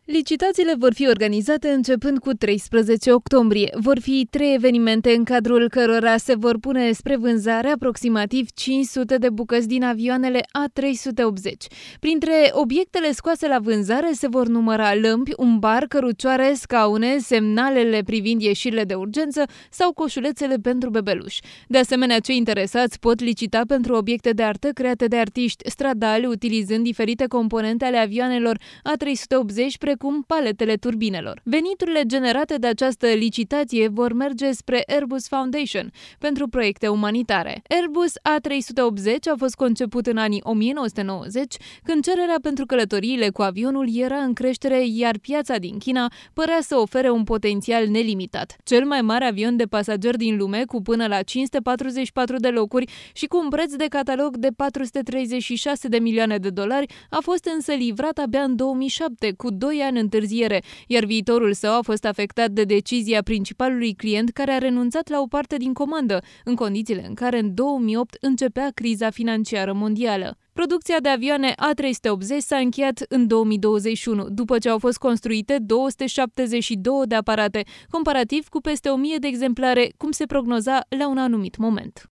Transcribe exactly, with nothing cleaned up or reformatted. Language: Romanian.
Licitațiile vor fi organizate începând cu treisprezece octombrie. Vor fi trei evenimente în cadrul cărora se vor pune spre vânzare aproximativ cinci sute de bucăți din avioanele A trei sute optzeci. Printre obiectele scoase la vânzare se vor număra lămpi, un bar, cărucioare, scaune, semnalele privind ieșirile de urgență sau coșulețele pentru bebeluși. De asemenea, cei interesați pot licita pentru obiecte de artă create de artiști stradali utilizând diferite componente ale avioanelor A trei sute optzeci, precum cum paletele turbinelor. Veniturile generate de această licitație vor merge spre Airbus Foundation pentru proiecte umanitare. Airbus A trei sute optzeci a fost conceput în anii o mie nouă sute nouăzeci, când cererea pentru călătoriile cu avionul era în creștere, iar piața din China părea să ofere un potențial nelimitat. Cel mai mare avion de pasageri din lume, cu până la cinci sute patruzeci și patru de locuri și cu un preț de catalog de patru sute treizeci și șase de milioane de dolari, a fost însă livrat abia în două mii șapte, cu doi ani în întârziere, iar viitorul său a fost afectat de decizia principalului client, care a renunțat la o parte din comandă, în condițiile în care în două mii opt începea criza financiară mondială. Producția de avioane A trei sute optzeci s-a încheiat în două mii douăzeci și unu, după ce au fost construite două sute șaptezeci și două de aparate, comparativ cu peste o mie de exemplare, cum se prognoza la un anumit moment.